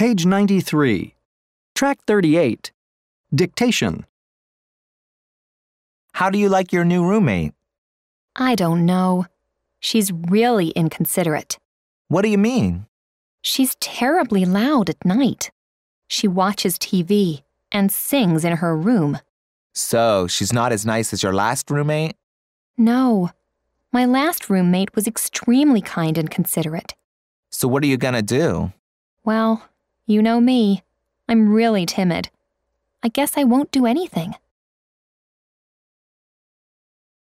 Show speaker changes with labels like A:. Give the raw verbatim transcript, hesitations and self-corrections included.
A: Page ninety-three. Track thirty-eight. Dictation.
B: How do you like your new roommate?
C: I don't know. She's really inconsiderate.
B: What do you mean?
C: She's terribly loud at night. She watches T V and sings in her room.
B: So, she's not as nice as your last roommate?
C: No. My last roommate was extremely kind and considerate.
B: So what are you gonna do?
C: Well, you know me. I'm really timid. I guess I won't do anything.